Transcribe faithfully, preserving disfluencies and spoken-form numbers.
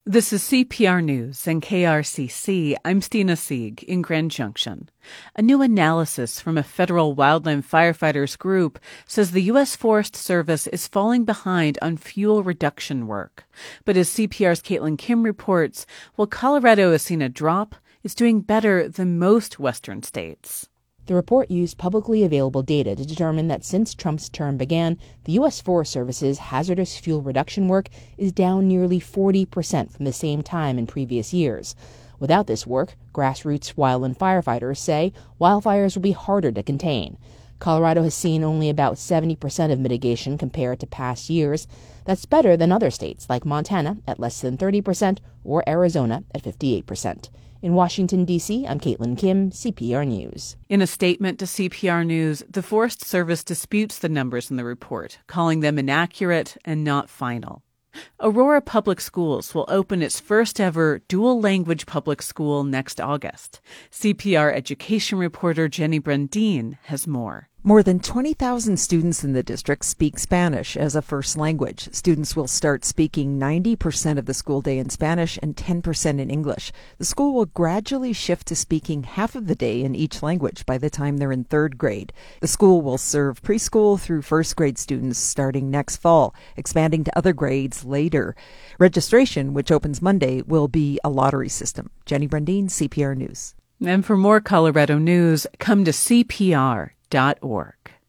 This is C P R News and K R C C. I'm Stina Sieg in Grand Junction. A new analysis from a federal wildland firefighters group says the U S Forest Service is falling behind on fuel reduction work. But as C P R's Caitlin Kim reports, while Colorado has seen a drop, it's doing better than most western states. The report used publicly available data to determine that since Trump's term began, the U S Forest Service's hazardous fuel reduction work is down nearly forty percent from the same time in previous years. Without this work, grassroots wildland firefighters say wildfires will be harder to contain. Colorado has seen only about seventy percent of mitigation compared to past years. That's better than other states like Montana at less than thirty percent or Arizona at fifty-eight percent. In Washington, D C, I'm Caitlin Kim, C P R News. In a statement to C P R News, the Forest Service disputes the numbers in the report, calling them inaccurate and not final. Aurora Public Schools will open its first ever dual-language public school next August. C P R education reporter Jenny Brundin has more. More than twenty thousand students in the district speak Spanish as a first language. Students will start speaking ninety percent of the school day in Spanish and ten percent in English. The school will gradually shift to speaking half of the day in each language by the time they're in third grade. The school will serve preschool through first grade students starting next fall, expanding to other grades later. Registration, which opens Monday, will be a lottery system. Jenny Brundin, C P R News. And for more Colorado news, come to C P R dot org.